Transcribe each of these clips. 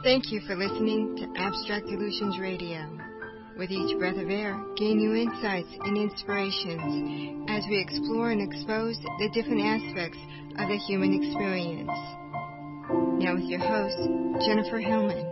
Thank you for listening to Abstract Illusions Radio. With each breath of air, gain new insights and inspirations as we explore and expose the different aspects of the human experience. Now with your host, Jennifer Hillman.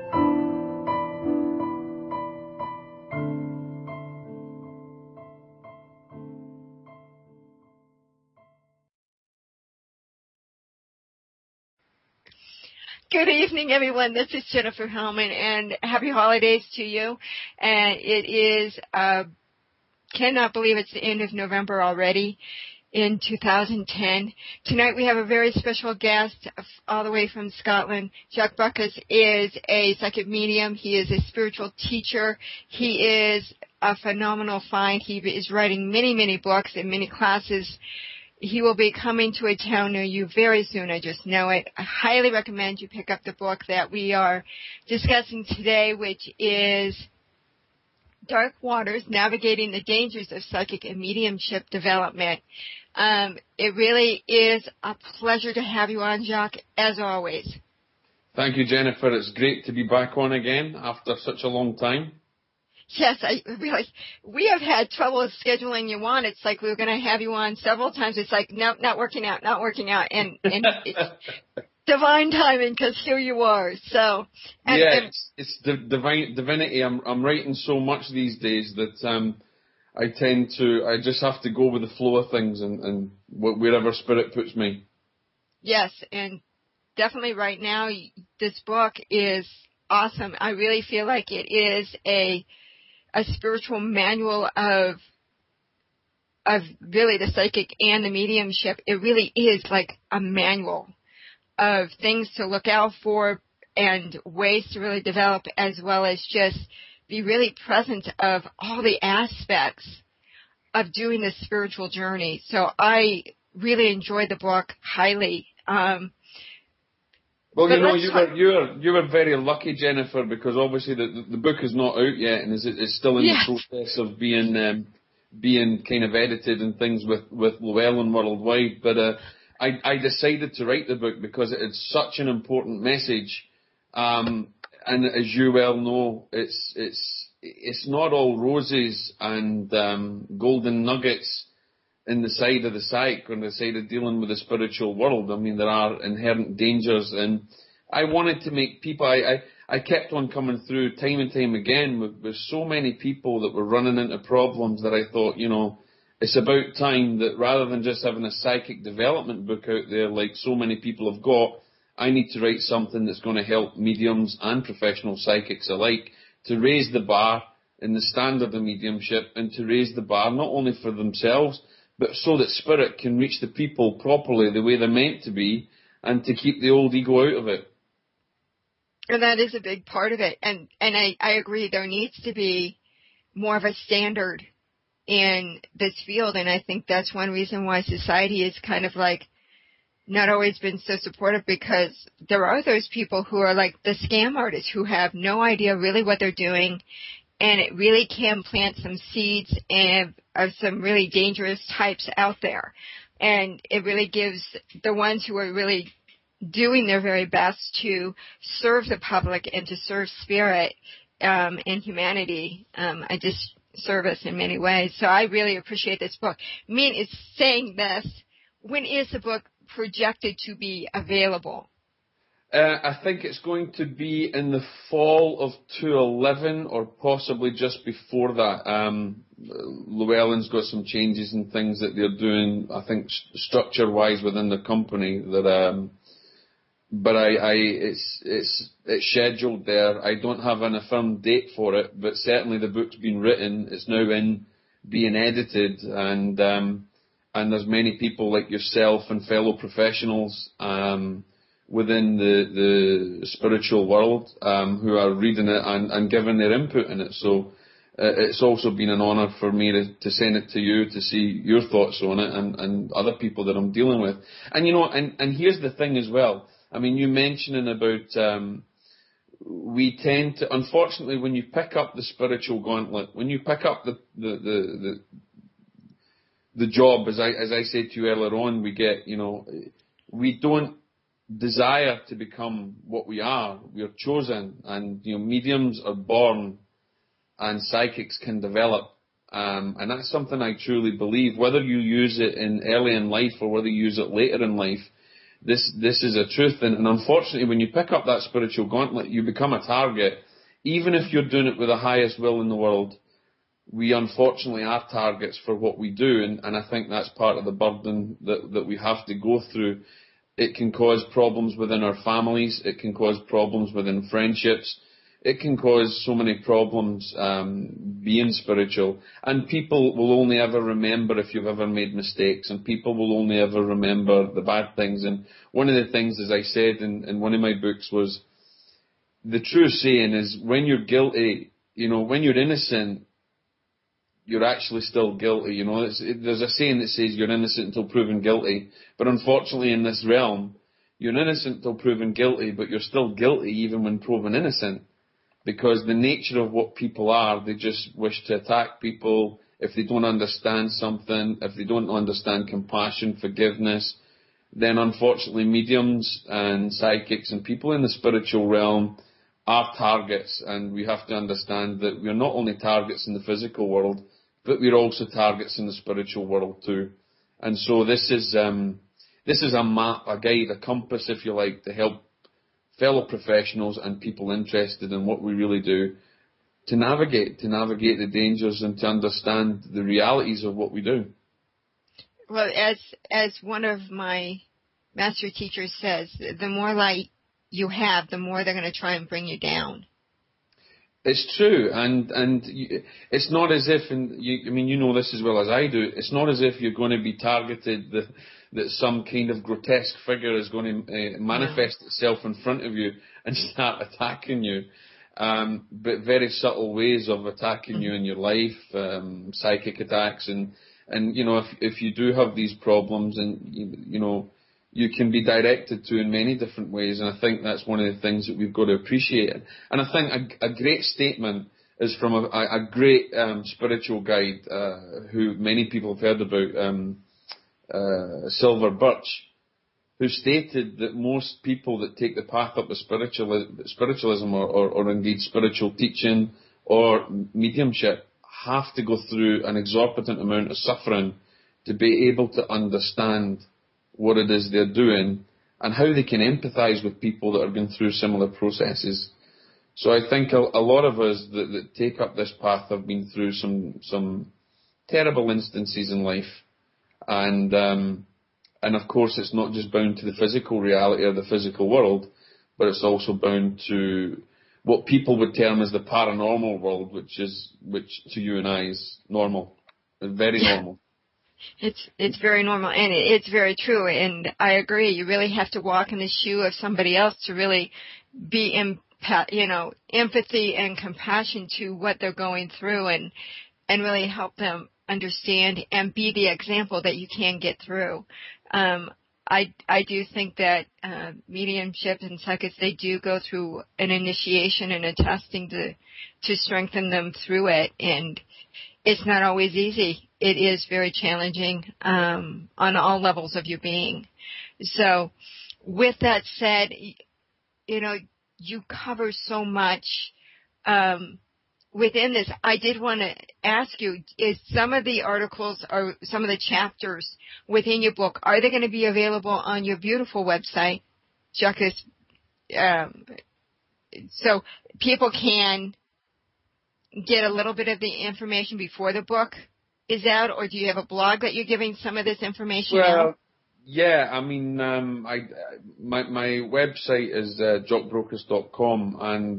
Good evening, everyone. This is Jennifer Hellman, and happy holidays to you. And it is, cannot believe it's the end of November already in 2010. Tonight we have a very special guest all the way from Scotland. Jack Buckus is a psychic medium. He is a spiritual teacher. He is a phenomenal find. He is writing many, many books and many classes. He will be coming to a town near you very soon. I just know it. I highly recommend you pick up the book that we are discussing today, which is Dark Waters, Navigating the Dangers of Psychic and Mediumship Development. It really is a pleasure to have you on, Jacques, as always. Thank you, Jennifer. It's great to be back on again after such a long time. Yes, we have had trouble scheduling you on. It's like we were going to have you on several times. It's like, nope, not working out. And it's divine timing because here you are. So, it's divinity. I'm writing so much these days that I just have to go with the flow of things and wherever spirit puts me. Yes, and definitely right now, this book is awesome. I really feel like it is a spiritual manual of really the psychic and the mediumship. It really is like a manual of things to look out for and ways to really develop, as well as just be really present of all the aspects of doing this spiritual journey. So I really enjoyed the book highly. Well, you were very lucky, Jennifer, because obviously the book is not out yet and is still in the process of being kind of edited and things with Llewellyn Worldwide. But I decided to write the book because it had such an important message, and as you well know, it's not all roses and golden nuggets in the side of the psych, on the side of dealing with the spiritual world. I mean, there are inherent dangers, and I wanted to make people, I kept on coming through time and time again with so many people that were running into problems that I thought, it's about time that rather than just having a psychic development book out there like so many people have got, I need to write something that's going to help mediums and professional psychics alike to raise the bar in the standard of mediumship, and to raise the bar not only for themselves, but so that spirit can reach the people properly the way they're meant to be, and to keep the old ego out of it. And that is a big part of it. And I agree, there needs to be more of a standard in this field, and I think that's one reason why society is kind of like not always been so supportive, because there are those people who are like the scam artists who have no idea really what they're doing, and it really can plant some seeds of some really dangerous types out there. And it really gives the ones who are really doing their very best to serve the public and to serve spirit and humanity, I just service in many ways. So I really appreciate this book. It's saying this, when is the book projected to be available? I think it's going to be in the fall of 2011, or possibly just before that. Llewellyn's got some changes and things that they're doing, I think, structure-wise within the company. But it's scheduled there. I don't have an affirmed date for it, but certainly the book's been written. It's now being edited, and there's many people like yourself and fellow professionals within the spiritual world who are reading it and giving their input in it. So it's also been an honour for me to send it to you to see your thoughts on it and other people that I'm dealing with. And and here's the thing as well. I mean, you mentioning about we tend to, unfortunately, when you pick up the spiritual gauntlet, when you pick up the job, as I said to you earlier on, we get, we don't desire to become what we are. We are chosen, and mediums are born, and psychics can develop. And that's something I truly believe. Whether you use it early in life or whether you use it later in life, this is a truth. And unfortunately, when you pick up that spiritual gauntlet, you become a target. Even if you're doing it with the highest will in the world, we unfortunately are targets for what we do. And I think that's part of the burden that we have to go through. It can cause problems within our families. It can cause problems within friendships. It can cause so many problems being spiritual. And people will only ever remember if you've ever made mistakes, and people will only ever remember the bad things. And one of the things, as I said in one of my books, was the true saying is, when you're guilty, when you're innocent, you're actually still guilty. There's a saying that says you're innocent until proven guilty. But unfortunately in this realm, you're innocent until proven guilty, but you're still guilty even when proven innocent. Because the nature of what people are, they just wish to attack people if they don't understand something, if they don't understand compassion, forgiveness. Then unfortunately mediums and psychics and people in the spiritual realm are targets, and we have to understand that we're not only targets in the physical world, but we're also targets in the spiritual world too. And so this is a map, a guide, a compass, if you like, to help fellow professionals and people interested in what we really do to navigate the dangers and to understand the realities of what we do. Well, as one of my master teachers says, the more light you have, the more they're going to try and bring you down. It's true, and it's not as if, you know this as well as I do, it's not as if you're going to be targeted, that some kind of grotesque figure is going to manifest itself in front of you and start attacking you. But very subtle ways of attacking you in your life, psychic attacks, and if you do have these problems, and you can be directed to in many different ways, and I think that's one of the things that we've got to appreciate. And I think a great statement is from a great spiritual guide who many people have heard about, Silver Birch, who stated that most people that take the path up of spiritualism or indeed spiritual teaching or mediumship have to go through an exorbitant amount of suffering to be able to understand what it is they're doing and how they can empathize with people that are going through similar processes. So I think a lot of us that take up this path have been through some terrible instances in life. And of course it's not just bound to the physical reality or the physical world, but it's also bound to what people would term as the paranormal world, which to you and I is normal, very normal. It's very normal, and it's very true, and I agree. You really have to walk in the shoe of somebody else to really be empathy and compassion to what they're going through, and really help them understand and be the example that you can get through. I do think that mediumship and psychics, they do go through an initiation and a testing to strengthen them through it, and it's not always easy. It is very challenging on all levels of your being. So with that said, you cover so much within this. I did want to ask you, is some of the articles or some of the chapters within your book, are they going to be available on your beautiful website, Jacques, so people can get a little bit of the information before the book is out, or do you have a blog that you're giving some of this information out? Yeah, my website is jockbrokers.com, and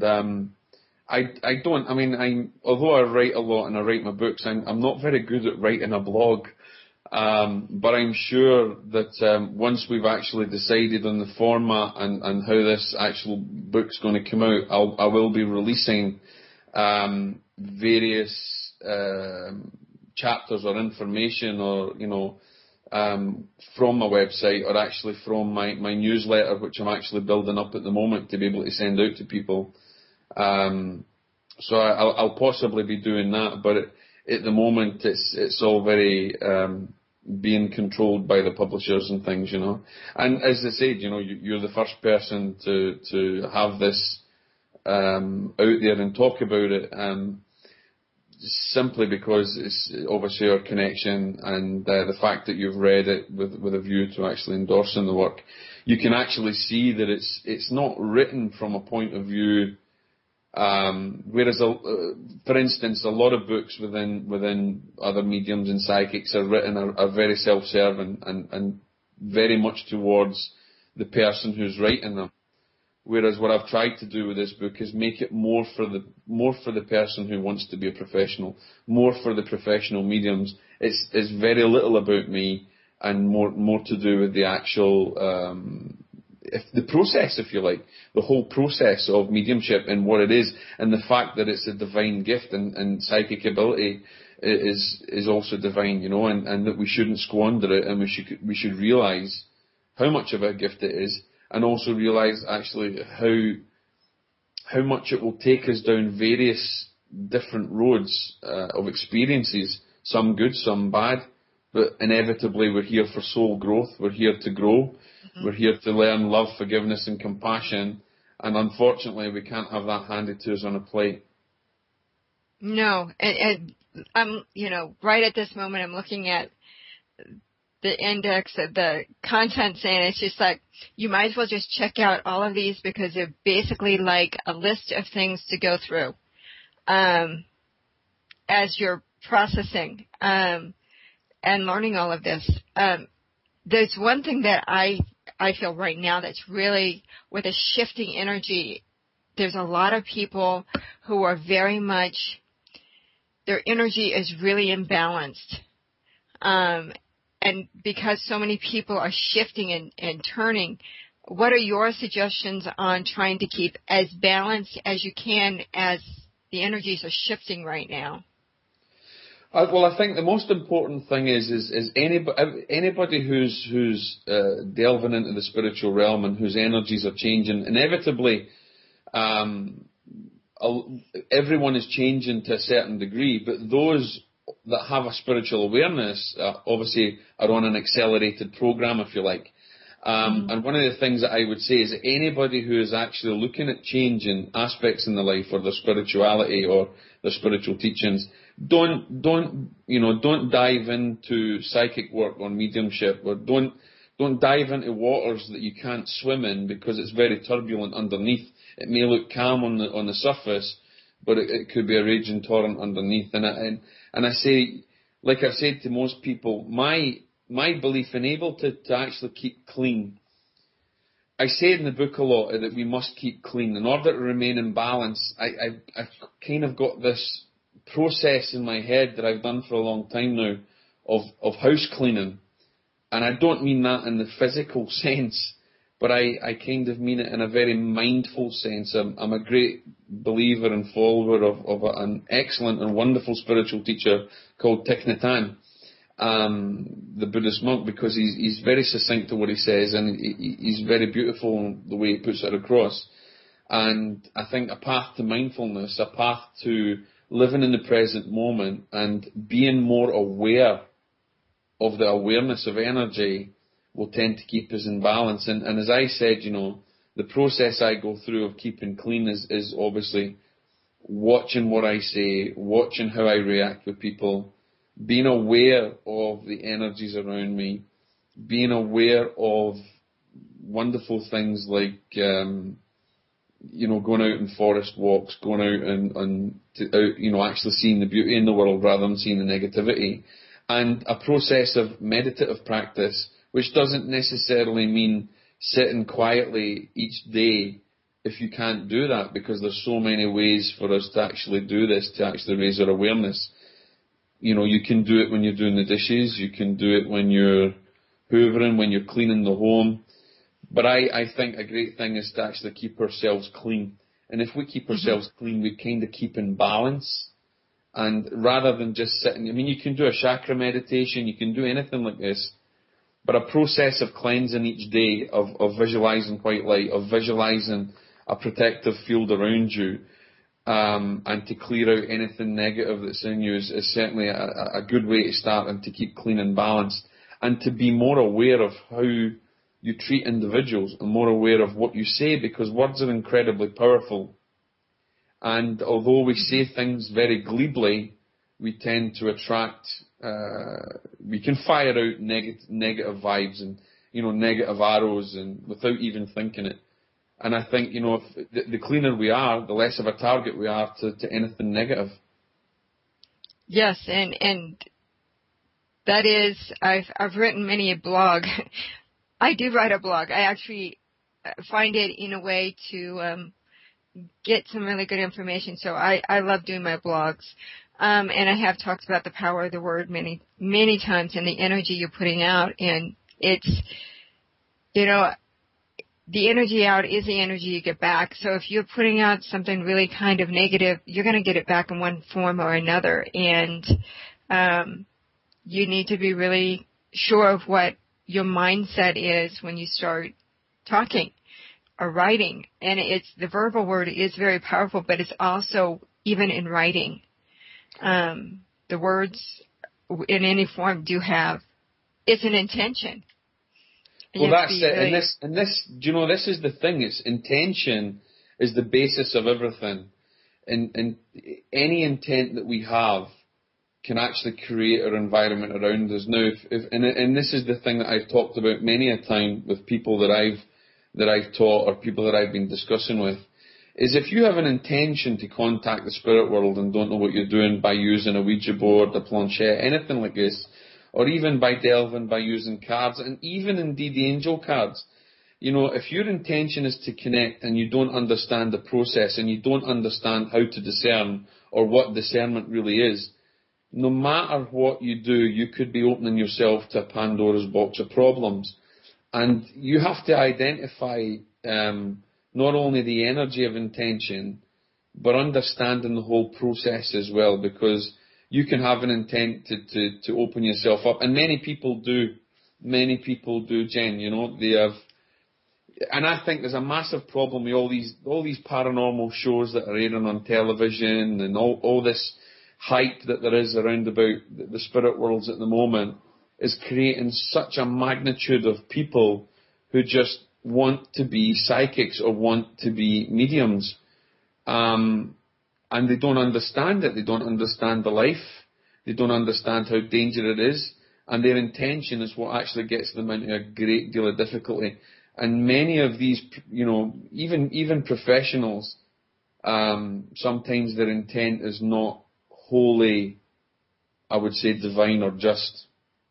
although I write a lot and I write my books, I'm not very good at writing a blog. But I'm sure that once we've actually decided on the format and how this actual book's going to come out, I will be releasing various chapters or information or from my website, or actually from my newsletter, which I'm actually building up at the moment to be able to send out to people. So I'll possibly be doing that, but at the moment it's all very being controlled by the publishers and things, you know. And as I said, you know, you're the first person to have this out there and talk about it, simply because it's obviously our connection and the fact that you've read it with a view to actually endorsing the work. You can actually see that it's not written from a point of view. Whereas, for instance, a lot of books within other mediums and psychics are very self-serving and very much towards the person who's writing them. Whereas what I've tried to do with this book is make it more for the person who wants to be a professional, more for the professional mediums. It's very little about me and more to do with the actual the process, if you like, the whole process of mediumship and what it is, and the fact that it's a divine gift and psychic ability is also divine, you know, and that we shouldn't squander it, and we should realise how much of a gift it is, and also realise actually how much it will take us down various different roads of experiences, some good, some bad, but inevitably we're here for soul growth, we're here to grow. We're here to learn love, forgiveness and compassion, and unfortunately we can't have that handed to us on a plate. No, and I'm, you know, right at this moment I'm looking at the index of the contents, and it's just like, you might as well just check out all of these because they're basically like a list of things to go through as you're processing and learning all of this. There's one thing that I feel right now that's really, with a shifting energy, there's a lot of people who are very much, their energy is really imbalanced. And because so many people are shifting and turning, what are your suggestions on trying to keep as balanced as you can as the energies are shifting right now? Well, I think the most important thing is anybody who's delving into the spiritual realm and whose energies are changing, inevitably, everyone is changing to a certain degree, but those that have a spiritual awareness obviously are on an accelerated program, if you like. And one of the things that I would say is that anybody who is actually looking at changing aspects in their life or their spirituality or their spiritual teachings, don't dive into psychic work or mediumship, or don't dive into waters that you can't swim in because it's very turbulent underneath. It may look calm on the surface, but it could be a raging torrent underneath. And I say, like I said to most people, my belief in able to actually keep clean. I say in the book a lot that we must keep clean. In order to remain in balance, I've kind of got this process in my head that I've done for a long time now of house cleaning. And I don't mean that in the physical sense, but I kind of mean it in a very mindful sense. I'm a great believer and follower of an excellent and wonderful spiritual teacher called Thich Nhat Hanh, the Buddhist monk, because he's very succinct to what he says, and he's very beautiful in the way he puts it across. And I think a path to mindfulness, a path to living in the present moment and being more aware of the awareness of energy will tend to keep us in balance. And as I said, you know, the process I go through of keeping clean is obviously watching what I say, watching how I react with people, being aware of the energies around me, being aware of wonderful things like, going out in forest walks, going out and actually seeing the beauty in the world rather than seeing the negativity. And a process of meditative practice, which doesn't necessarily mean sitting quietly each day if you can't do that, because there's so many ways for us to actually do this, to actually raise our awareness. You know, you can do it when you're doing the dishes, you can do it when you're hoovering, when you're cleaning the home. But I think a great thing is to actually keep ourselves clean. And if we keep ourselves clean, we kind of keep in balance. And rather than just sitting, I mean, you can do a chakra meditation, you can do anything like this, but a process of cleansing each day, of visualizing white light, of visualizing a protective field around you, and to clear out anything negative that's in you is certainly a good way to start and to keep clean and balanced. and to be more aware of how you treat individuals and more aware of what you say, because words are incredibly powerful. And although we say things very glibly, we tend to attract, we can fire out negative vibes and, negative arrows and without even thinking it. And I think, if the cleaner we are, the less of a target we are to anything negative. Yes, and that is, I've written many a blog. I do write a blog. I actually find it in a way to get some really good information. So I love doing my blogs. And I have talked about the power of the word many, many times and the energy you're putting out. And it's, the energy out is the energy you get back. So if you're putting out something really kind of negative, you're going to get it back in one form or another. And you need to be really sure of what your mindset is when you start talking or writing. And the verbal word is very powerful, but it's also even in writing. The words in any form it's an intention. Well, that's it. Really, this is the thing. It's intention is the basis of everything. And any intent that we have can actually create our environment around us. Now, and this is the thing that I've talked about many a time with people that I've taught or people that I've been discussing with, is if you have an intention to contact the spirit world and don't know what you're doing by using a Ouija board, a planchette, anything like this, or even by delving, by using cards, and even indeed the angel cards. If your intention is to connect and you don't understand the process and you don't understand how to discern or what discernment really is, no matter what you do, you could be opening yourself to a Pandora's box of problems. And you have to identify not only the energy of intention, but understanding the whole process as well, because you can have an intent to open yourself up. And many people do, Jen, they have. And I think there's a massive problem with all these paranormal shows that are airing on television and all this hype that there is around about the spirit worlds at the moment is creating such a magnitude of people who just want to be psychics or want to be mediums. And they don't understand it. They don't understand the life. They don't understand how dangerous it is. And their intention is what actually gets them into a great deal of difficulty. And many of these, even professionals, sometimes their intent is not wholly, I would say, divine or just.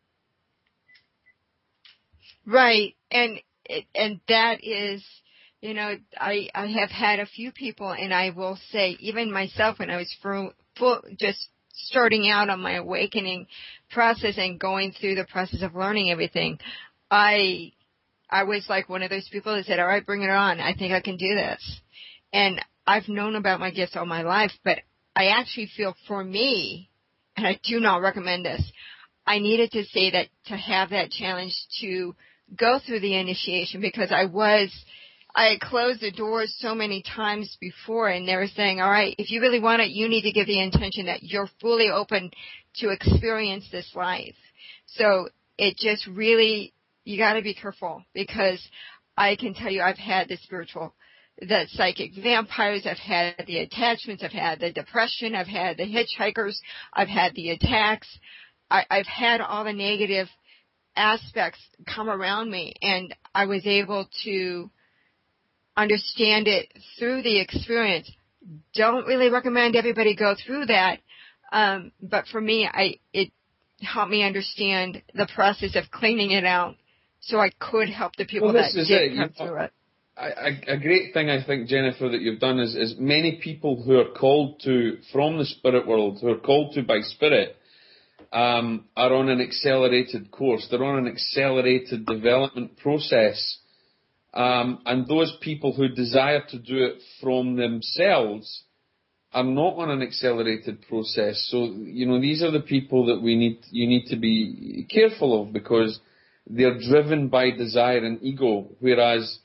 Right. And that is, I have had a few people, and I will say, even myself, when I was just starting out on my awakening process and going through the process of learning everything, I was like one of those people that said, all right, bring it on. I think I can do this. And I've known about my gifts all my life, but I actually feel for me, and I do not recommend this, I needed to say that, to have that challenge to go through the initiation, because I had closed the doors so many times before, and they were saying, all right, if you really want it, you need to give the intention that you're fully open to experience this life. So it just really, you got to be careful, because I can tell you I've had the psychic vampires, I've had the attachments, I've had the depression, I've had the hitchhikers, I've had the attacks, I've had all the negative aspects come around me, and I was able to understand it through the experience. Don't really recommend everybody go through that, but for me, it helped me understand the process of cleaning it out, so I could help the people that did come through it. A great thing, I think, Jennifer, that you've done is many people who are called to from the spirit world, who are called to by spirit, are on an accelerated course. They're on an accelerated development process. And those people who desire to do it from themselves are not on an accelerated process. So, these are the people that you need to be careful of, because they're driven by desire and ego. Whereas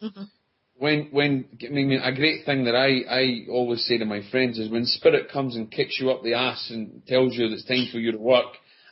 a great thing that I always say to my friends is, when spirit comes and kicks you up the ass and tells you that it's time for you to work,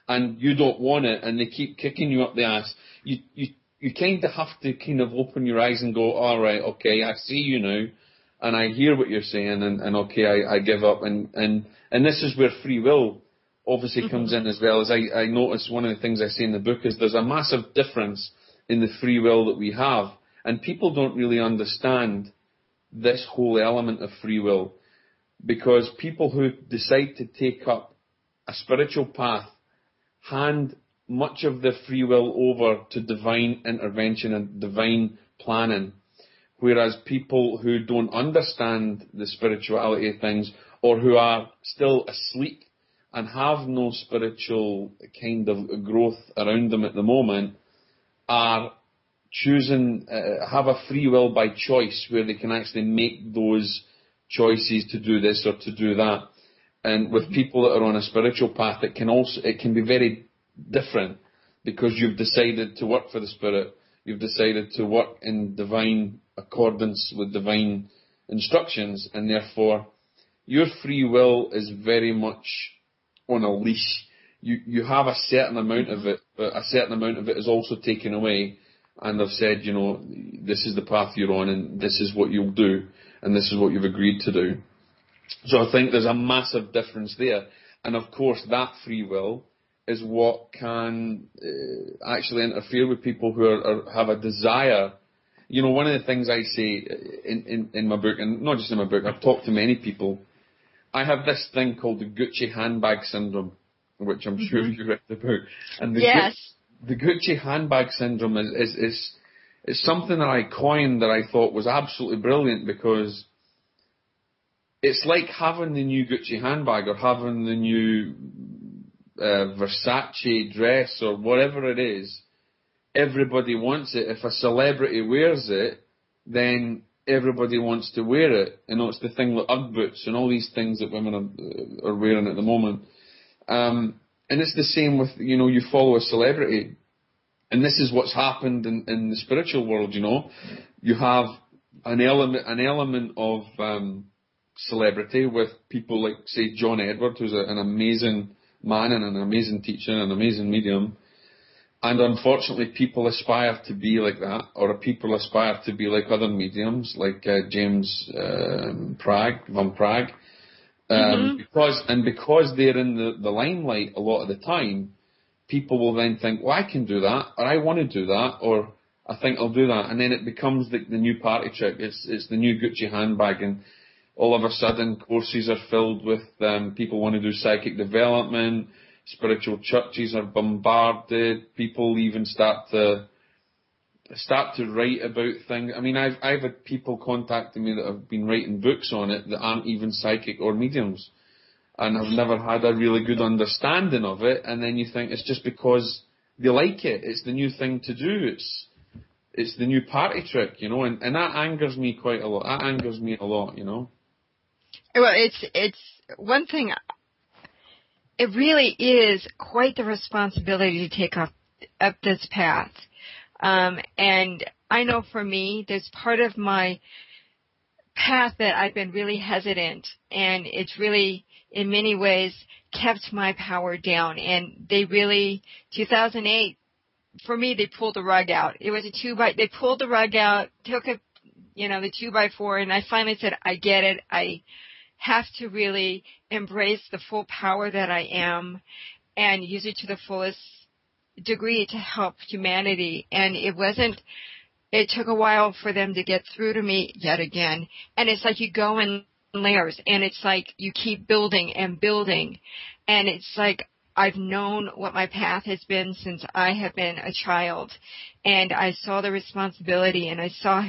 and you don't want it, and they keep kicking you up the ass, you kind of have to kind of open your eyes and go, all right, okay, I see you now, and I hear what you're saying, and okay, I give up, and this is where free will obviously comes in as well. As I notice, one of the things I say in the book is there's a massive difference in the free will that we have, and people don't really understand this whole element of free will, because people who decide to take up a spiritual path hand much of their free will over to divine intervention and divine planning, whereas people who don't understand the spirituality of things, or who are still asleep and have no spiritual kind of growth around them at the moment, are choosing, have a free will by choice, where they can actually make those choices to do this or to do that. And with people that are on a spiritual path, it can be very different, because you've decided to work for the Spirit, you've decided to work in divine accordance with divine instructions, and therefore your free will is very much on a leash. You have a certain amount of it, but a certain amount of it is also taken away, and they've said, this is the path you're on, and this is what you'll do, and this is what you've agreed to do. So I think there's a massive difference there. And of course, that free will is what can actually interfere with people who have a desire. One of the things I say in my book, and not just in my book, I've talked to many people, I have this thing called the Gucci handbag syndrome, which I'm sure you read the book. And the Gucci handbag syndrome is something that I coined that I thought was absolutely brilliant, because it's like having the new Gucci handbag, or having the new Versace dress, or whatever it is. Everybody wants it. If a celebrity wears it, then everybody wants to wear it. It's the thing with Ugg boots and all these things that women are wearing at the moment. And it's the same with, you follow a celebrity. And this is what's happened in the spiritual world, You have an element of celebrity with people like, say, John Edward, who's an amazing man and an amazing teacher and an amazing medium. And unfortunately, people aspire to be like that, or people aspire to be like other mediums, like James Van Praagh. Because they're in the limelight a lot of the time, people will then think, well, I can do that, or I want to do that, or I think I'll do that. And then it becomes the new party trick. It's the new Gucci handbag, and all of a sudden courses are filled with people want to do psychic development, spiritual churches are bombarded, people even start to write about things. I mean, I've had people contacting me that have been writing books on it that aren't even psychic or mediums, and I've never had a really good understanding of it. And then you think it's just because they like it. It's the new thing to do. It's the new party trick, and that angers me quite a lot. That angers me a lot, Well, it's one thing. It really is quite the responsibility to take up this path. And I know for me, there's part of my path that I've been really hesitant, and it's really, in many ways, kept my power down. And they really, 2008, for me, they pulled the rug out. It was they pulled the rug out, took the 2x4, and I finally said, I get it. I have to really embrace the full power that I am and use it to the fullest degree to help humanity. And it took a while for them to get through to me yet again. And it's like you go in layers, and it's like you keep building and building. And it's like I've known what my path has been since I have been a child. And I saw the responsibility, and I saw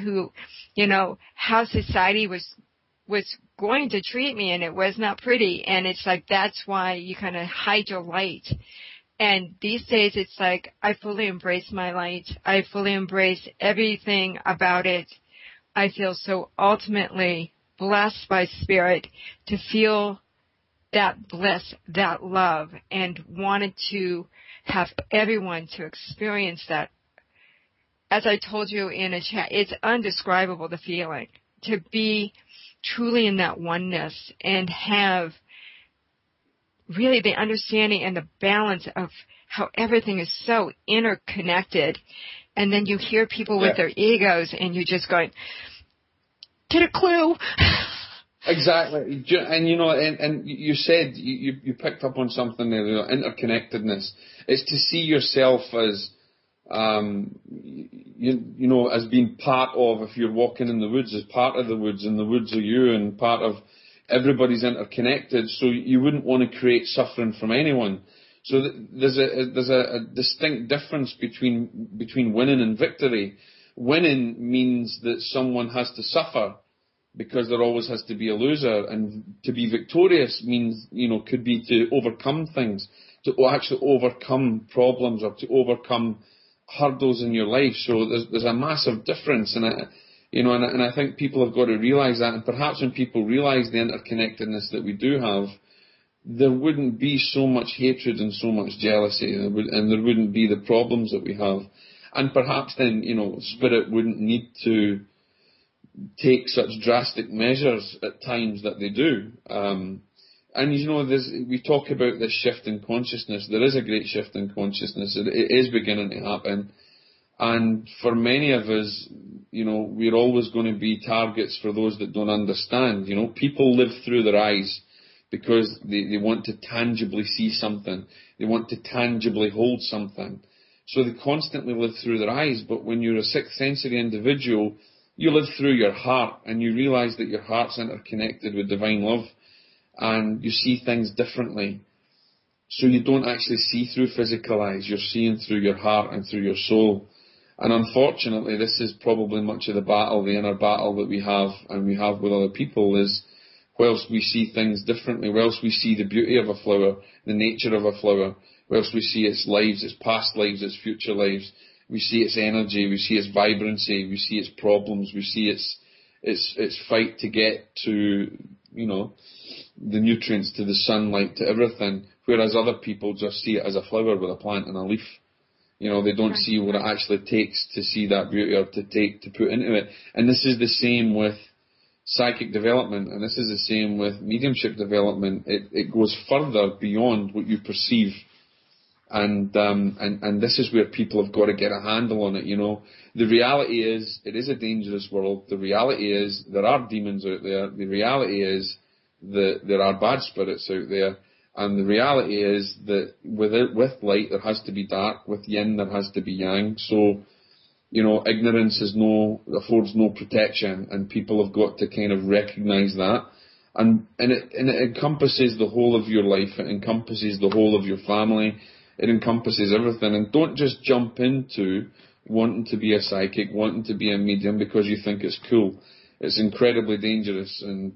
how society was going to treat me, and it was not pretty. And it's like, that's why you kind of hide your light. And these days it's like I fully embrace my light. I fully embrace everything about it. I feel so ultimately blessed by Spirit to feel that bliss, that love, and wanted to have everyone to experience that. As I told you in a chat, it's undescribable, the feeling to be truly in that oneness and have really the understanding and the balance of how everything is so interconnected. And then you hear people with their egos, and you're just going, get a clue. Exactly. And, and you said, you picked up on something there, interconnectedness. It's to see yourself as, as being part of, if you're walking in the woods, as part of the woods, and the woods are you, and part of everybody's interconnected, so you wouldn't want to create suffering from anyone. So there's a distinct difference between winning and victory. Winning means that someone has to suffer, because there always has to be a loser, and to be victorious means, could be to overcome things, to actually overcome problems, or to overcome hurdles in your life. So there's a massive difference, and I think people have got to realise that, and perhaps when people realise the interconnectedness that we do have, there wouldn't be so much hatred and so much jealousy, and there wouldn't be the problems that we have, and perhaps then, spirit wouldn't need to take such drastic measures at times that they do. And we talk about this shift in consciousness. There is a great shift in consciousness. It is beginning to happen. And for many of us, we're always going to be targets for those that don't understand. People live through their eyes because they want to tangibly see something. They want to tangibly hold something. So they constantly live through their eyes. But when you're a sixth sensory individual, you live through your heart, and you realise that your heart's interconnected with divine love, and you see things differently. So you don't actually see through physical eyes, you're seeing through your heart and through your soul. And unfortunately, this is probably much of the battle, the inner battle that we have, and we have with other people, is whilst we see things differently, whilst we see the beauty of a flower, the nature of a flower, whilst we see its lives, its past lives, its future lives, we see its energy, we see its vibrancy, we see its problems, we see its fight to get to, the nutrients, to the sunlight, to everything, whereas other people just see it as a flower with a plant and a leaf. They don't see what it actually takes to see that beauty, or to put into it. And this is the same with psychic development, and this is the same with mediumship development. It goes further beyond what you perceive. And this is where people have got to get a handle on it, The reality is, it is a dangerous world. The reality is, there are demons out there. The reality is that there are bad spirits out there. And the reality is that with light, there has to be dark. With yin, there has to be yang. So, ignorance affords no protection, and people have got to kind of recognise that. And it encompasses the whole of your life. It encompasses the whole of your family. It encompasses everything. And don't just jump into wanting to be a psychic, wanting to be a medium because you think it's cool. It's incredibly dangerous. And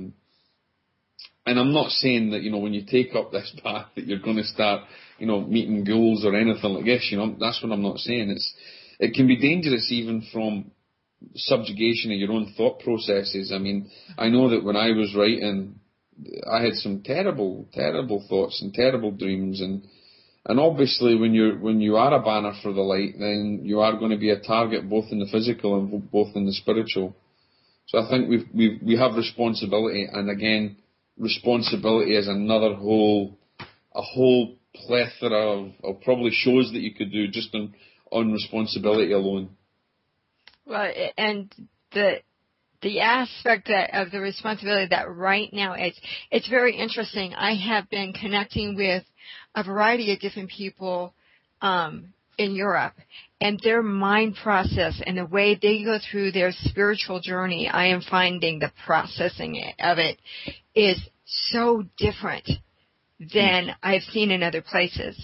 I'm not saying that, when you take up this path that you're going to start, meeting ghouls or anything like this, that's what I'm not saying. It can be dangerous even from subjugation of your own thought processes. I mean, I know that when I was writing, I had some terrible, terrible thoughts and terrible dreams, and obviously, when you are a banner for the light, then you are going to be a target both in the physical and both in the spiritual. So I think we have responsibility, and again, responsibility is a whole plethora of probably shows that you could do just on responsibility alone. Well, and the aspect of the responsibility that right now it's very interesting. I have been connecting with a variety of different people in Europe, and their mind process and the way they go through their spiritual journey, I am finding the processing of it is so different than I've seen in other places.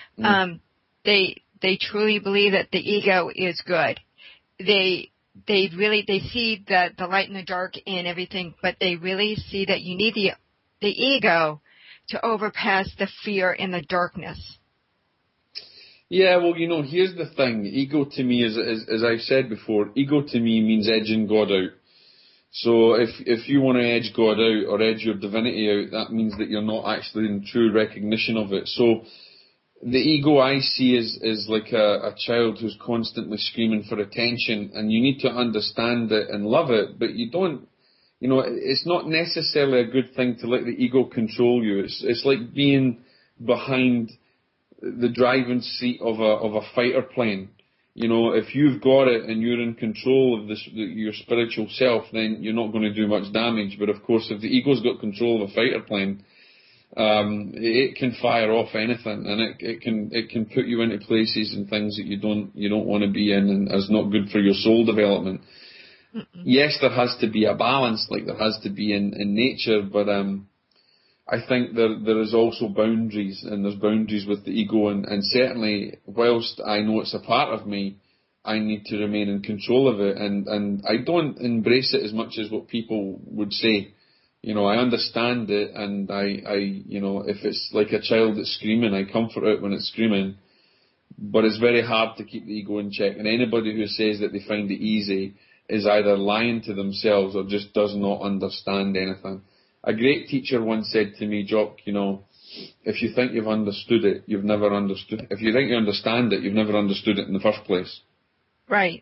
They truly believe that the ego is good. They see the light and the dark in everything, but they really see that you need the ego to overpass the fear and the darkness. Yeah, well, here's the thing. Ego to me, as I've said before, ego to me means edging God out. So if you want to edge God out or edge your divinity out, that means that you're not actually in true recognition of it. So the ego I see is like a child who's constantly screaming for attention, and you need to understand it and love it, but you don't it's not necessarily a good thing to let the ego control you. It's like being behind the driving seat of a fighter plane. If you've got it and you're in control of your spiritual self, then you're not going to do much damage. But of course, if the ego's got control of a fighter plane, it can fire off anything, and it can put you into places and things that you don't want to be in, and is not good for your soul development. Mm-mm. Yes, there has to be a balance, like there has to be in nature, but I think there is also boundaries, and there's boundaries with the ego, and certainly, whilst I know it's a part of me, I need to remain in control of it, and I don't embrace it as much as what people would say. I understand it, and if it's like a child that's screaming, I comfort it when it's screaming, but it's very hard to keep the ego in check, and anybody who says that they find it easy is either lying to themselves or just does not understand anything. A great teacher once said to me, Jock, if you think you've understood it, you've never understood it. If you think you understand it, you've never understood it in the first place. Right.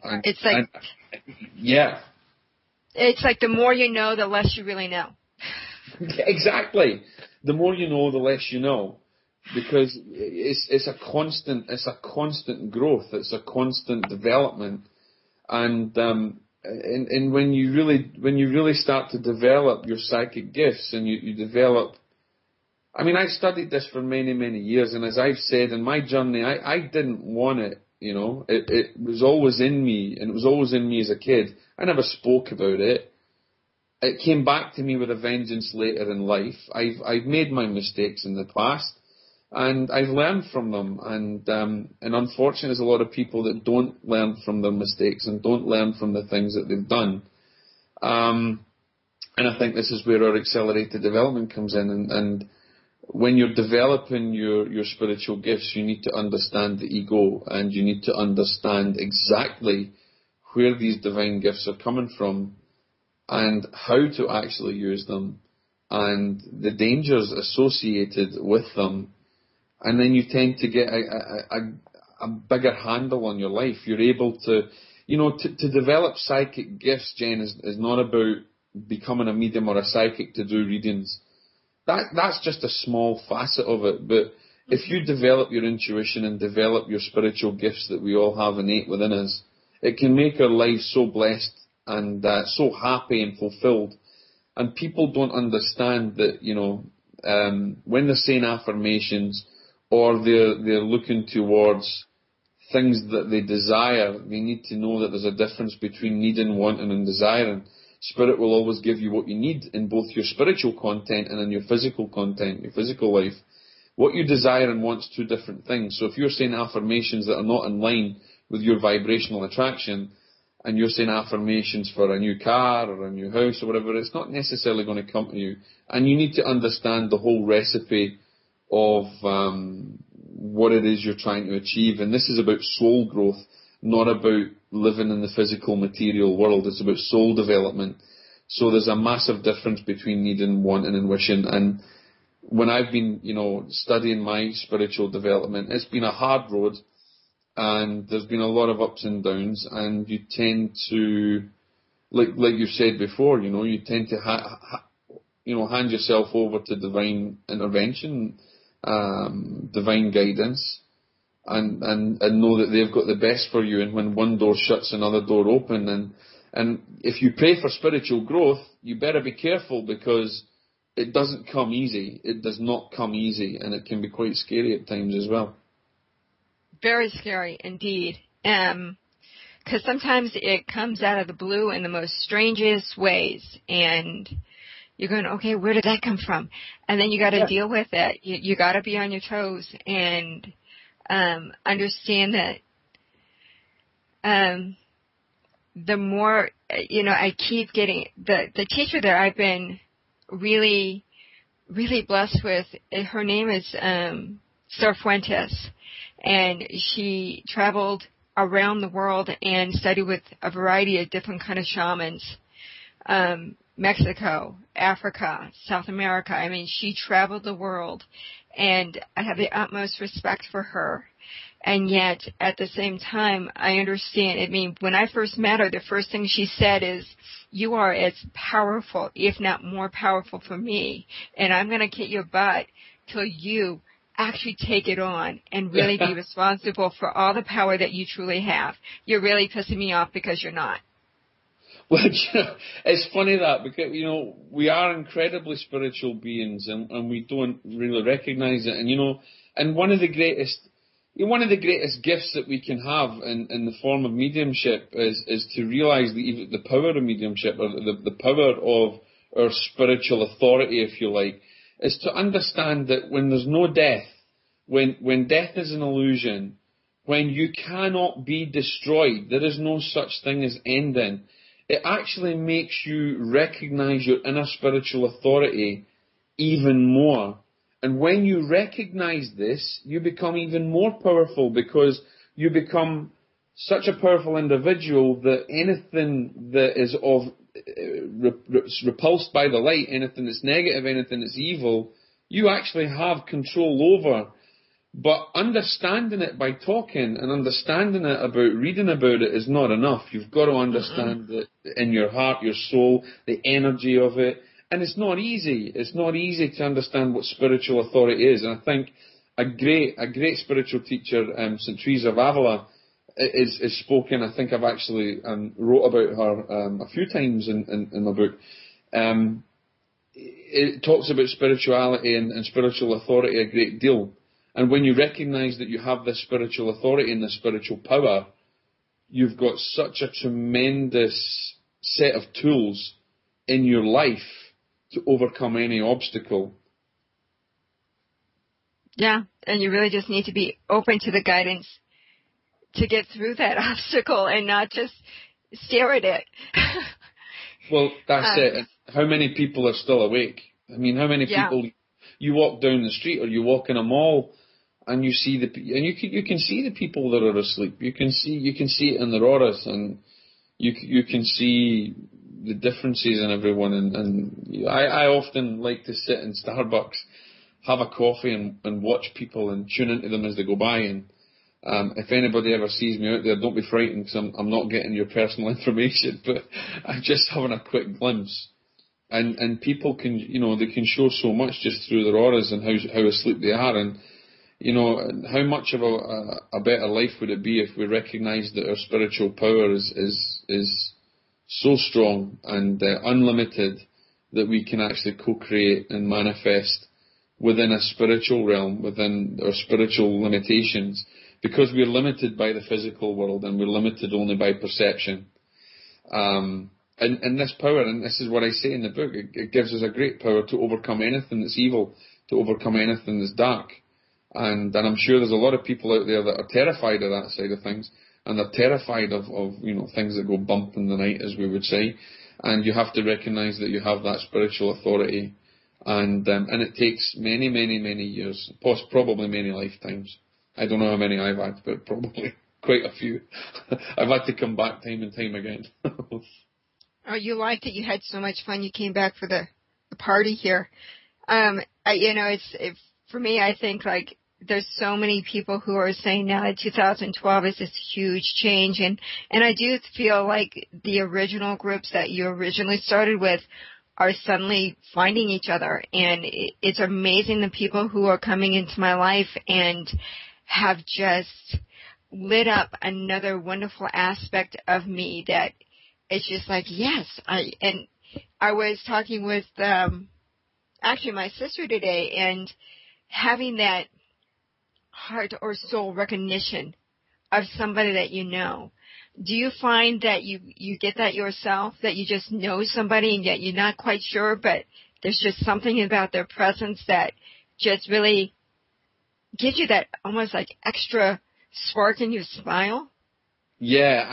Yeah. It's like the more you know, the less you really know. Exactly. The more you know, the less you know. Because it's a constant growth. It's a constant development. And when you really start to develop your psychic gifts, and you develop, I studied this for many, many years, and as I've said in my journey, I didn't want it, it was always in me, and it was always in me as a kid. I never spoke about it. It came back to me with a vengeance later in life. I've made my mistakes in the past, and I've learned from them, and unfortunately there's a lot of people that don't learn from their mistakes and don't learn from the things that they've done. And I think this is where our accelerated development comes in, and when you're developing your spiritual gifts, you need to understand the ego, and you need to understand exactly where these divine gifts are coming from, and how to actually use them, and the dangers associated with them. And then you tend to get a bigger handle on your life. You're able to, to develop psychic gifts, Jen, is not about becoming a medium or a psychic to do readings. That's just a small facet of it. But if you develop your intuition and develop your spiritual gifts that we all have innate within us, it can make our lives so blessed and so happy and fulfilled. And people don't understand that, when they're saying affirmations, or they're looking towards things that they desire, they need to know that there's a difference between needing, wanting, and desiring. Spirit will always give you what you need in both your spiritual content and in your physical content, your physical life. What you desire and want's two different things. So if you're saying affirmations that are not in line with your vibrational attraction, and you're saying affirmations for a new car or a new house or whatever, it's not necessarily going to come to you. And you need to understand the whole recipe of what it is you're trying to achieve. And this is about soul growth, not about living in the physical material world. It's about soul development. So there's a massive difference between needing, wanting, and wishing. And when I've been, studying my spiritual development, it's been a hard road, and there's been a lot of ups and downs, and you tend to, like you said before, you tend to hand yourself over to divine intervention, divine guidance, and know that they've got the best for you. And when one door shuts, another door open. And if you pray for spiritual growth, you better be careful, because it doesn't come easy. It does not come easy, and it can be quite scary at times as well. Very scary indeed. Because sometimes it comes out of the blue in the most strangest ways, and you're going, okay, where did that come from? And then you got to deal with it. You got to be on your toes and understand that the more, I keep getting, the teacher that I've been really, really blessed with, her name is Sor Fuentes, and she traveled around the world and studied with a variety of different kind of shamans. Mexico, Africa, South America. She traveled the world, and I have the utmost respect for her. And yet, at the same time, I understand. I mean, when I first met her, the first thing she said is, you are as powerful, if not more powerful for me, and I'm going to kick your butt till you actually take it on and really be responsible for all the power that you truly have. You're really pissing me off because you're not. Well, it's funny that, because, we are incredibly spiritual beings, and we don't really recognize it. And, and one of the greatest gifts that we can have in the form of mediumship is to realize the power of mediumship, or the power of our spiritual authority, if you like, is to understand that when there's no death, when death is an illusion, when you cannot be destroyed, there is no such thing as ending. It actually makes you recognize your inner spiritual authority even more. And when you recognize this, you become even more powerful, because you become such a powerful individual that anything that is repulsed by the light, anything that's negative, anything that's evil, you actually have control over. But understanding it by talking and understanding it about reading about it is not enough. You've got to understand it in your heart, your soul, the energy of it. And it's not easy. It's not easy to understand what spiritual authority is. And I think a great spiritual teacher, St. Teresa of Avila, is spoken. I think I've actually wrote about her a few times in my book. It talks about spirituality and spiritual authority a great deal. And when you recognize that you have this spiritual authority and this spiritual power, you've got such a tremendous set of tools in your life to overcome any obstacle. Yeah, and you really just need to be open to the guidance to get through that obstacle and not just stare at it. Well, that's it. And how many people are still awake? I mean, how many people, you walk down the street or you walk in a mall and you see you can see the people that are asleep. You can see it in their auras, and you can see the differences in everyone. And I often like to sit in Starbucks, have a coffee, and watch people and tune into them as they go by. And if anybody ever sees me out there, don't be frightened, because I'm not getting your personal information, but I'm just having a quick glimpse. And people can, they can show so much just through their auras and how asleep they are. And, how much of a better life would it be if we recognised that our spiritual power is so strong and unlimited, that we can actually co-create and manifest within a spiritual realm, within our spiritual limitations, because we're limited by the physical world and we're limited only by perception. And this power, and this is what I say in the book, it gives us a great power to overcome anything that's evil, to overcome anything that's dark. And I'm sure there's a lot of people out there that are terrified of that side of things, and they're terrified of things that go bump in the night, as we would say. And you have to recognise that you have that spiritual authority, and it takes many, many, many years, probably many lifetimes. I don't know how many I've had, but probably quite a few. I've had to come back time and time again. Oh, you liked it. You had so much fun. You came back for the party here. For me, I think like there's so many people who are saying now that 2012 is this huge change, and I do feel like the original groups that you originally started with are suddenly finding each other, and it's amazing the people who are coming into my life and have just lit up another wonderful aspect of me that it's just like, yes. I was talking with actually my sister today, and having that heart or soul recognition of somebody that you know. Do you find that you get that yourself, that you just know somebody and yet you're not quite sure, but there's just something about their presence that just really gives you that almost like extra spark in your smile? Yeah,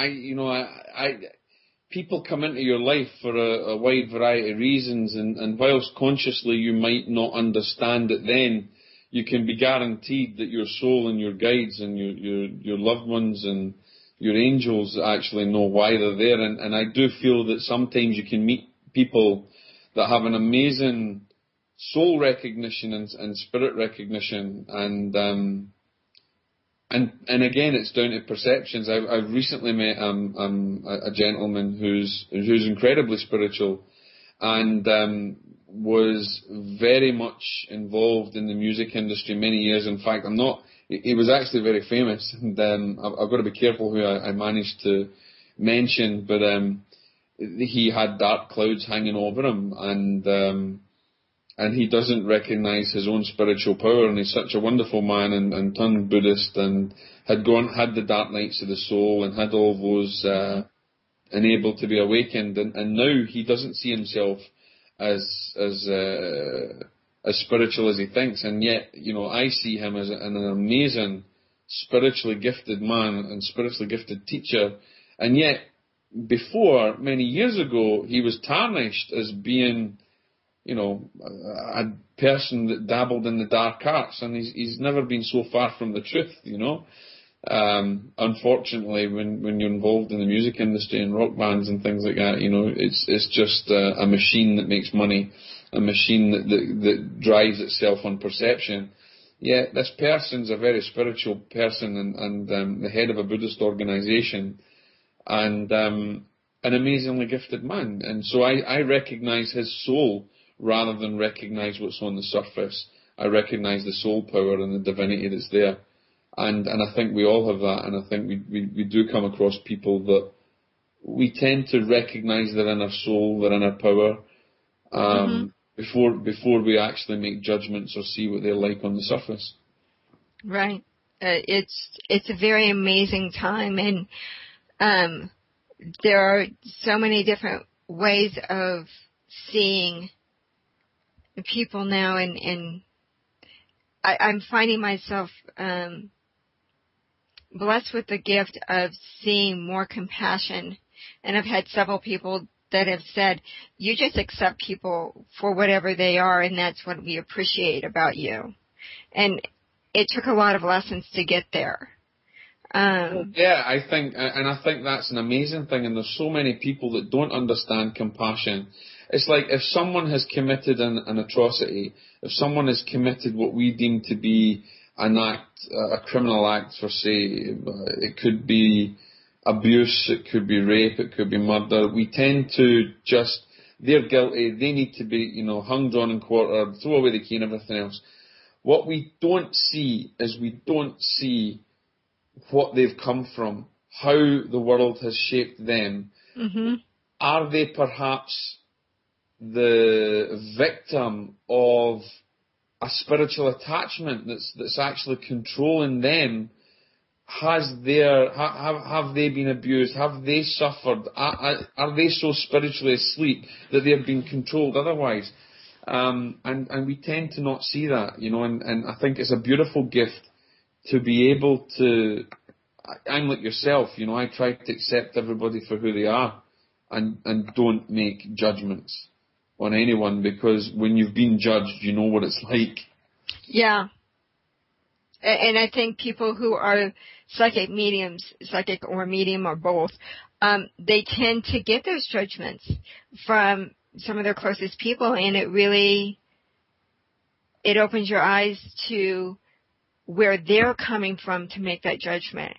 people come into your life for a wide variety of reasons, and whilst consciously you might not understand it then, you can be guaranteed that your soul and your guides and your loved ones and your angels actually know why they're there. And I do feel that sometimes you can meet people that have an amazing soul recognition and spirit recognition, and again, it's down to perceptions. I've recently met a gentleman who's incredibly spiritual, and was very much involved in the music industry many years. In fact, he was actually very famous, and I've got to be careful who I managed to mention, but he had dark clouds hanging over him, and he doesn't recognize his own spiritual power, and he's such a wonderful man, and turned Buddhist, and had the dark nights of the soul, and had all those enabled to be awakened, and now he doesn't see himself as spiritual as he thinks, and yet, I see him as an amazing spiritually gifted man and spiritually gifted teacher, and yet before, many years ago, he was tarnished as being a person that dabbled in the dark arts, and he's never been so far from the truth, Unfortunately, when you're involved in the music industry and rock bands and things like that, it's just a machine that makes money, a machine that drives itself on perception. Yeah, this person's a very spiritual person, and the head of a Buddhist organization, and an amazingly gifted man. And so I recognize his soul rather than recognize what's on the surface. I recognize the soul power and the divinity that's there. And I think we all have that, and I think we do come across people that we tend to recognize their inner soul, their inner power, before we actually make judgments or see what they're like on the surface. Right. It's a very amazing time, and there are so many different ways of seeing people now, and I'm finding myself blessed with the gift of seeing more compassion, and I've had several people that have said, you just accept people for whatever they are, and that's what we appreciate about you. And it took a lot of lessons to get there. Yeah, I think that's an amazing thing, and there's so many people that don't understand compassion. It's like if someone has committed an atrocity, if someone has committed what we deem to be an act, a criminal act, for say, it could be abuse, it could be rape, it could be murder, we tend to just, they're guilty, they need to be, hung, drawn and quartered, throw away the key and everything else. What we don't see is what they've come from, how the world has shaped them. Mm-hmm. Are they perhaps the victim of a spiritual attachment that's actually controlling them? Have they been abused? Have they suffered? Are they so spiritually asleep that they're being controlled otherwise? And we tend to not see that, and I think it's a beautiful gift to be able to, I'm like yourself, I try to accept everybody for who they are, and don't make judgments on anyone, because when you've been judged, you know what it's like. Yeah. And I think people who are psychic or medium or both, they tend to get those judgments from some of their closest people, and it opens your eyes to where they're coming from to make that judgment.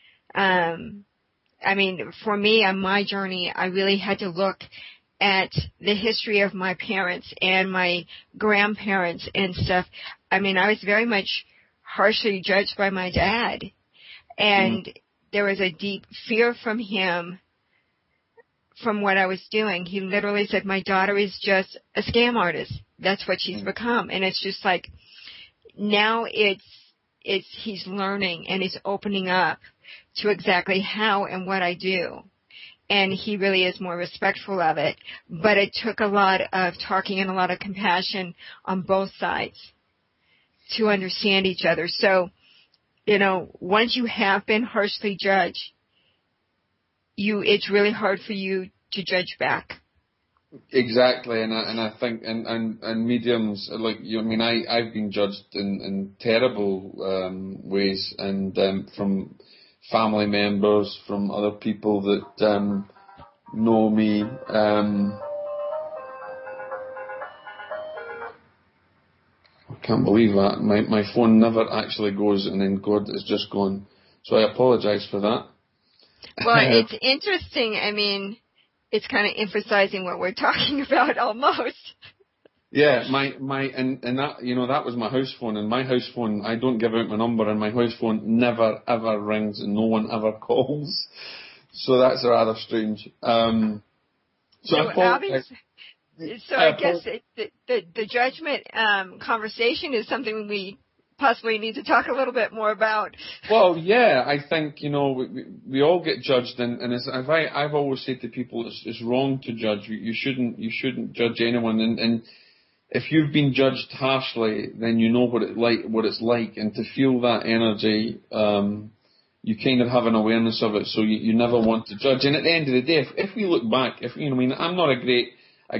For me, on my journey, I really had to look at the history of my parents and my grandparents and stuff. I was very much harshly judged by my dad, and there was a deep fear from him from what I was doing. He literally said, my daughter is just a scam artist. That's what she's become. And it's just like, now he's learning and he's opening up to exactly how and what I do. And he really is more respectful of it. But it took a lot of talking and a lot of compassion on both sides to understand each other. So, once you have been harshly judged, it's really hard for you to judge back. Exactly, and I think and mediums like you. I've been judged in terrible ways, and from family members, from other people that know me. I can't believe that. My phone never actually goes, and then God is just gone. So I apologise for that. Well, it's interesting. I mean, it's kind of emphasizing what we're talking about almost. Yeah, and that, that was my house phone, and my house phone, I don't give out my number, and my house phone never ever rings, and no one ever calls. So that's rather strange. So I guess the judgment conversation is something we possibly need to talk a little bit more about. Well, yeah, I think we all get judged, and I've always said to people, it's wrong to judge. You shouldn't judge anyone, and if you've been judged harshly, then you know what it's like, and to feel that energy, you kind of have an awareness of it, so you never want to judge. And at the end of the day, if we look back, I'm not a great,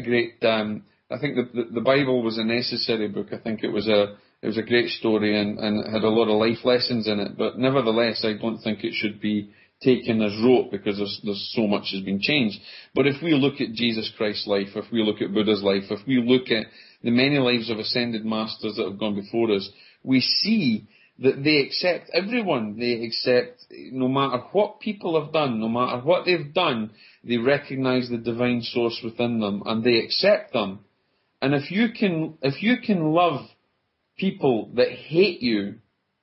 I think the Bible was a necessary book. I think it was a great story and it had a lot of life lessons in it, but nevertheless, I don't think it should be taken as rote because there's so much has been changed. But if we look at Jesus Christ's life, if we look at Buddha's life, if we look at the many lives of ascended masters that have gone before us, we see that they accept everyone. They accept, no matter what people have done, no matter what they've done, they recognize the divine source within them and they accept them. And if you can love people that hate you,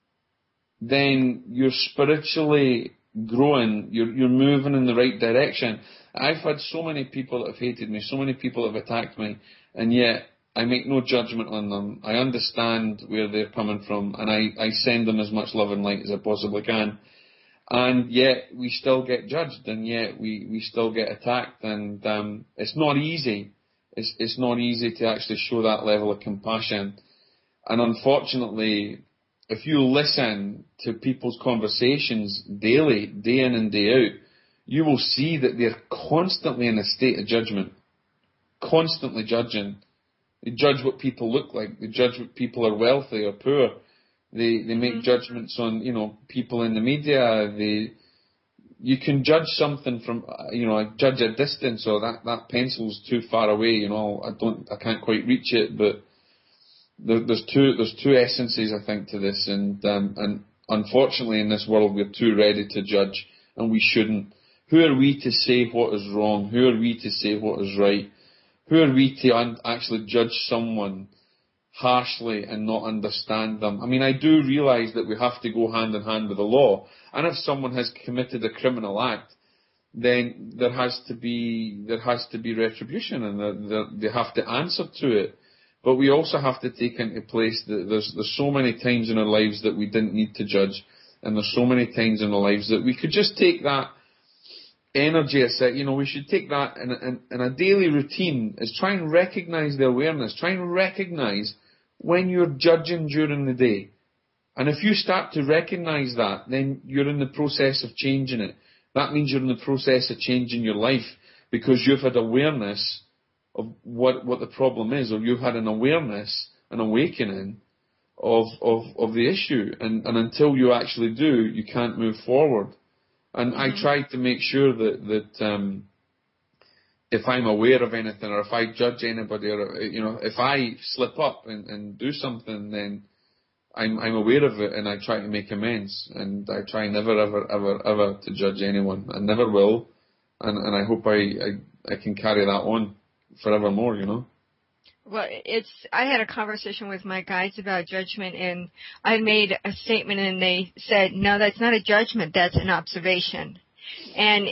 then you're spiritually growing, you're moving in the right direction. I've had so many people that have hated me, so many people that have attacked me, and yet I make no judgment on them. I understand where they're coming from, and I send them as much love and light as I possibly can. And yet we still get judged, and yet we still get attacked, and it's not easy. It's not easy to actually show that level of compassion. And unfortunately, if you listen to people's conversations daily, day in and day out, you will see that they're constantly in a state of judgment, constantly judging. They judge what people look like. They judge what people are wealthy or poor. They make judgments on, people in the media. You can judge something from, judge a distance, or that pencil's too far away, I can't quite reach it, but there's two essences, I think, to this, and unfortunately in this world we're too ready to judge, and we shouldn't. Who are we to say what is wrong? Who are we to say what is right? Who are we to actually judge someone harshly and not understand them? I mean, I do realise that we have to go hand in hand with the law, and if someone has committed a criminal act, then there has to be retribution, and they have to answer to it. But we also have to take into place that there's so many times in our lives that we didn't need to judge, and there's so many times in our lives that we could just take that energy aside. We should take that in a daily routine, is try and recognise the awareness, try and recognise when you're judging during the day. And if you start to recognise that, then you're in the process of changing it. That means you're in the process of changing your life, because you've had awareness of what the problem is, or you've had an awareness, an awakening of the issue. And until you actually do, you can't move forward. And I try to make sure that if I'm aware of anything, or if I judge anybody, or if I slip up and do something, then I'm aware of it, and I try to make amends. And I try never ever to judge anyone. I never will, and I hope I can carry that on forevermore. Well, I had a conversation with my guides about judgment, and I made a statement, and they said, no, that's not a judgment, that's an observation. And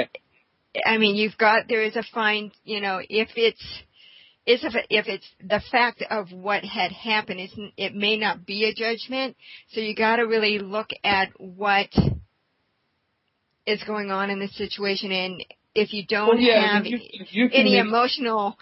I mean, there is a fine, if it's the fact of what had happened, it may not be a judgment, so you gotta really look at what is going on in the situation, and if you don't have any emotional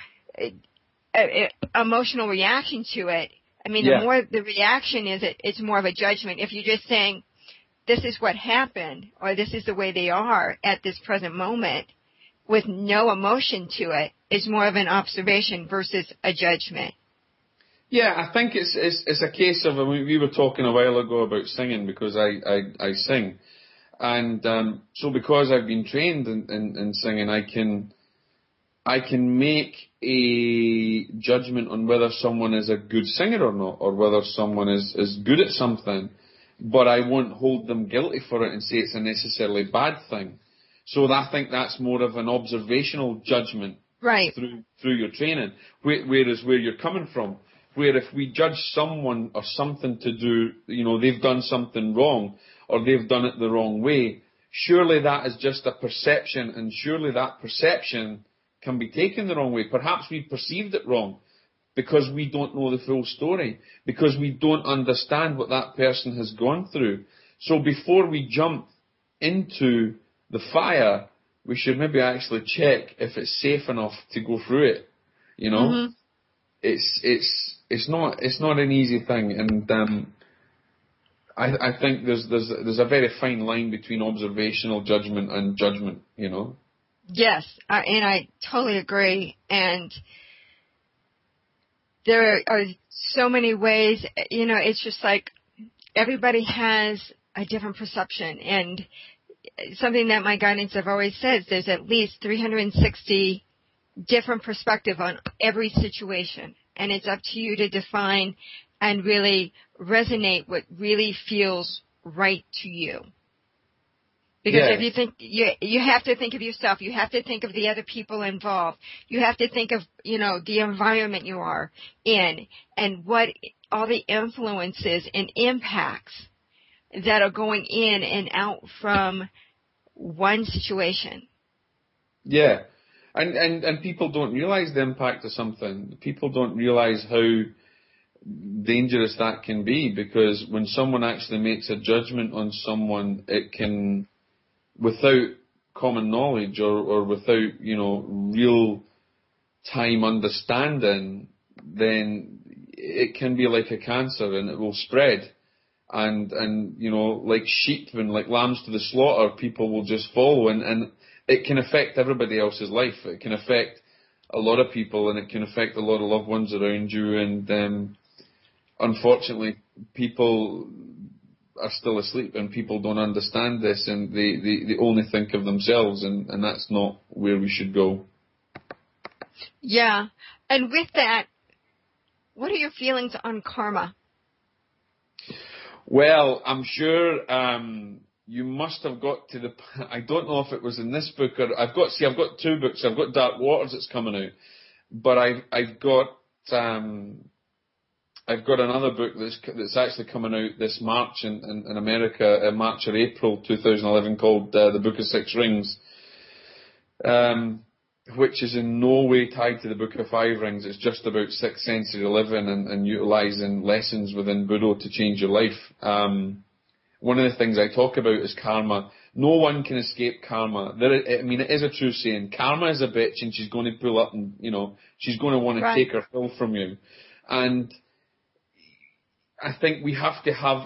reaction to it, I mean, the more the reaction is, it's more of a judgment. If you're just saying, this is what happened, or this is the way they are at this present moment, with no emotion to it, it's more of an observation versus a judgment. Yeah, I think it's a case of, we were talking a while ago about singing, because I sing. And so because I've been trained in singing, I I can make a judgment on whether someone is a good singer or not, or whether someone is good at something, but I won't hold them guilty for it and say it's a necessarily bad thing. So I think that's more of an observational judgment, right, through your training. Whereas where you're coming from, where if we judge someone or something to do, they've done something wrong or they've done it the wrong way, surely that is just a perception, and surely that perception can be taken the wrong way. Perhaps we perceived it wrong because we don't know the full story, because we don't understand what that person has gone through. So before we jump into the fire, we should maybe actually check if it's safe enough to go through it. Mm-hmm. It's not an easy thing, and I think there's a very fine line between observational judgment and judgment. Yes, and I totally agree. And there are so many ways. It's just like everybody has a different perception, and something that my guidance have always says, there's at least 360 different perspective on every situation, and it's up to you to define and really resonate what really feels right to you. Because if you think, you have to think of yourself, you have to think of the other people involved, you have to think of, the environment you are in, and what all the influences and impacts that are going in and out from one situation. Yeah. And people don't realize the impact of something. People don't realize how dangerous that can be, because when someone actually makes a judgment on someone, it can, without common knowledge or without, real time understanding, then it can be like a cancer and it will spread. And like sheep and like lambs to the slaughter, people will just follow, and it can affect everybody else's life. It can affect a lot of people, and it can affect a lot of loved ones around you, and unfortunately, people are still asleep, and people don't understand this, and they only think of themselves, and that's not where we should go. Yeah. And with that, what are your feelings on karma? Well, I'm sure you must have got to I don't know if it was in this book, or I've got two books. I've got Dark Waters that's coming out, but I've got another book that's actually coming out this March in America, March or April 2011, called The Book of Six Rings, which is in no way tied to the Book of Five Rings. It's just about sixth century living and utilising lessons within Budo to change your life. One of the things I talk about is karma. No one can escape karma. It is a true saying. Karma is a bitch, and she's going to pull up, and she's going to want to take her fill from you. And I think we have to have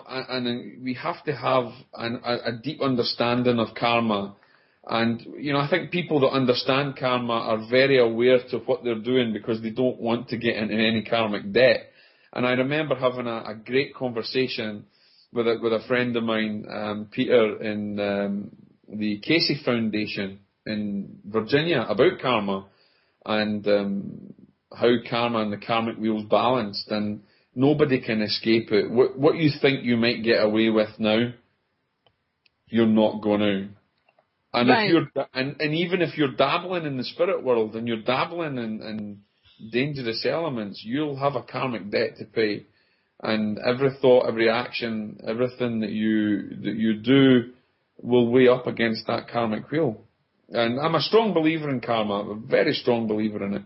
a deep understanding of karma. And, I think people that understand karma are very aware to what they're doing, because they don't want to get into any karmic debt. And I remember having a great conversation with a friend of mine, Peter, in the Casey Foundation in Virginia, about karma and how karma and the karmic wheel's balanced, and nobody can escape it. What you think you might get away with now, you're not going to. And if even if you're dabbling in the spirit world and you're dabbling in dangerous elements, you'll have a karmic debt to pay. And every thought, every action, everything that you do will weigh up against that karmic wheel. And I'm a strong believer in karma. I'm a very strong believer in it.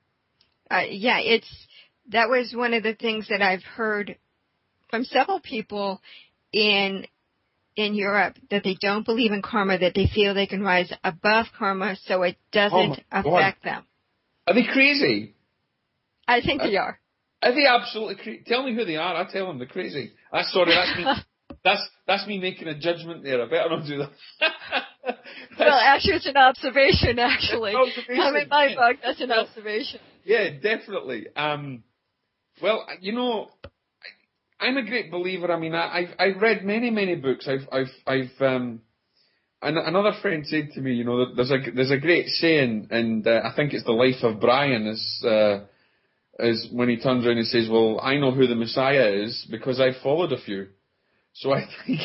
That was one of the things that I've heard from several people in Europe, that they don't believe in karma, that they feel they can rise above karma so it doesn't affect them. Are they crazy? I think they are. Are they absolutely crazy? Tell me who they are. I tell them they're crazy. That's me. That's me making a judgment there. I better not do that. Well, actually, it's an observation, actually. In my book, that's an observation. Yeah, definitely. Well, I'm a great believer. I mean, I've read many books. I've And another friend said to me, you know, there's a great saying, and I think it's the life of Brian is when he turns around and says, "Well, I know who the Messiah is because I followed a few." So I think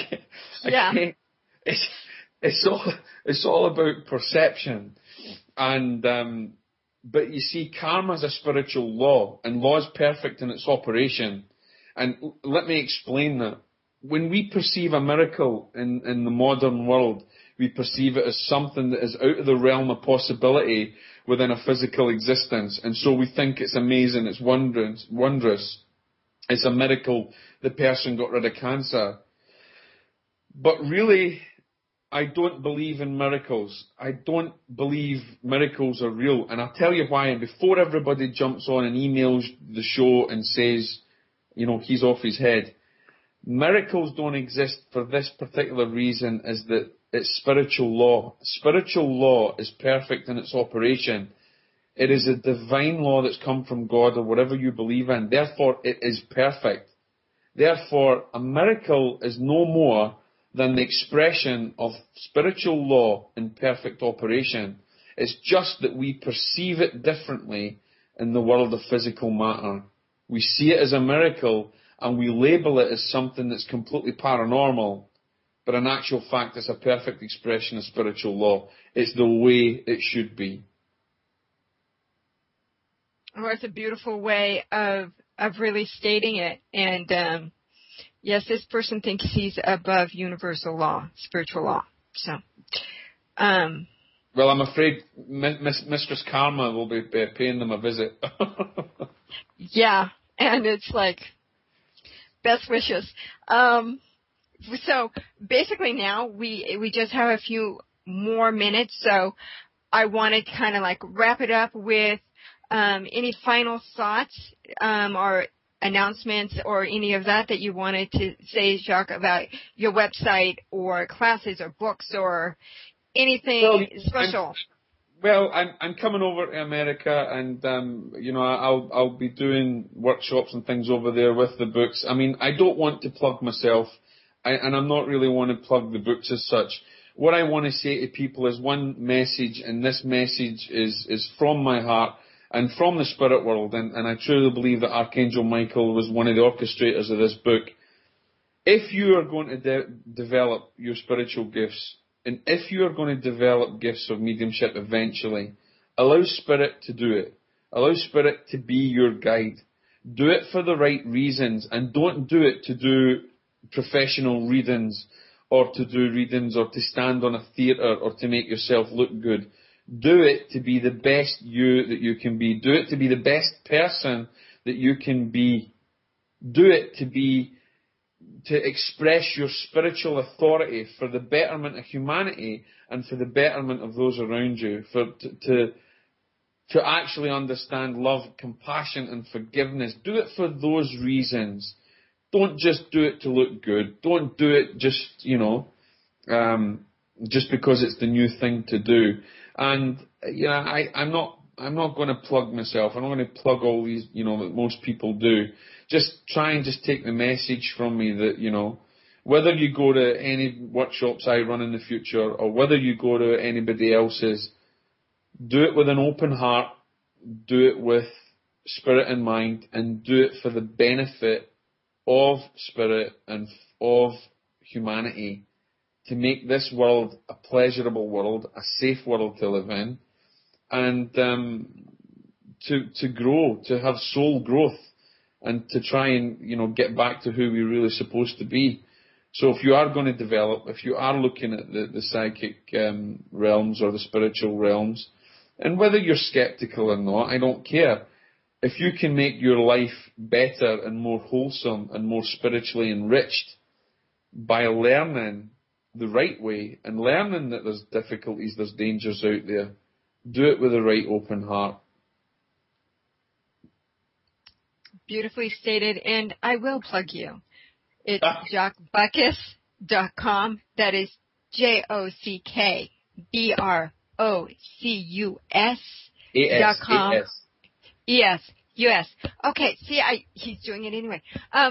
it's all about perception, and but you see, karma is a spiritual law, and law is perfect in its operation. And let me explain that. When we perceive a miracle in the modern world, we perceive it as something that is out of the realm of possibility within a physical existence. And so we think it's amazing, it's wondrous. It's a miracle the person got rid of cancer. But really, I don't believe in miracles. I don't believe miracles are real. And I'll tell you why. And before everybody jumps on and emails the show and says, you know, he's off his head, miracles don't exist for this particular reason, is that it's spiritual law. Spiritual law is perfect in its operation. It is a divine law that's come from God or whatever you believe in. Therefore, it is perfect. Therefore, a miracle is no more than the expression of spiritual law in perfect operation. It's just that we perceive it differently in the world of physical matter. We see it as a miracle and we label it as something that's completely paranormal, but in actual fact it's a perfect expression of spiritual law. It's the way it should be. Oh, it's a beautiful way of really stating it. And yes, this person thinks he's above universal law, spiritual law. So, well, I'm afraid Mistress Karma will be paying them a visit. Yeah, and it's like, best wishes. So basically now we just have a few more minutes, so I want to kind of like wrap it up with any final thoughts or announcements or any of that you wanted to say, Jacques, about your website or classes or books or anything special. I'm coming over to America, and you know, I'll be doing workshops and things over there with the books. I mean, I don't want to plug myself, and I'm not really want to plug the books as such. What I want to say to people is one message, and this message is from my heart and from the spirit world, and I truly believe that Archangel Michael was one of the orchestrators of this book. If you are going to develop your spiritual gifts, and if you are going to develop gifts of mediumship eventually, allow Spirit to do it. Allow Spirit to be your guide. Do it for the right reasons, and don't do it to do professional readings or to do readings or to stand on a theatre or to make yourself look good. Do it to be the best you that you can be. Do it to be the best person that you can be. Do it to express your spiritual authority for the betterment of humanity and for the betterment of those around you, to actually understand love, compassion and forgiveness. Do it for those reasons. Don't just do it to look good. Don't do it just, you know, just because it's the new thing to do. And, you know, I'm not going to plug myself. I'm not going to plug all these, you know, that most people do. Just try and just take the message from me that, you know, whether you go to any workshops I run in the future or whether you go to anybody else's, do it with an open heart, do it with spirit in mind, and do it for the benefit of spirit and of humanity, to make this world a pleasurable world, a safe world to live in, and to grow, to have soul growth, and to try and, you know, get back to who we're really supposed to be. So if you are going to develop, if you are looking at the psychic realms or the spiritual realms, and whether you're skeptical or not, I don't care. If you can make your life better and more wholesome and more spiritually enriched by learning the right way and learning that there's difficulties, there's dangers out there, do it with the right open heart. Beautifully stated, and I will plug you. It's JacquesBuckus.com. That is JOCKBROCUS.com. Yes. Okay, see, he's doing it anyway.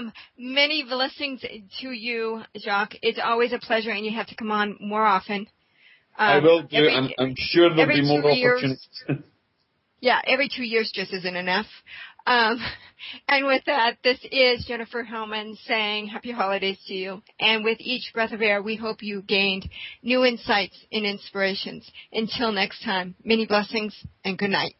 Many blessings to you, Jacques. It's always a pleasure, and you have to come on more often. I will do, and I'm sure there'll be more opportunities. Yeah, every 2 years just isn't enough. And with that, this is Jennifer Hellman saying happy holidays to you. And with each breath of air, we hope you gained new insights and inspirations. Until next time, many blessings and good night.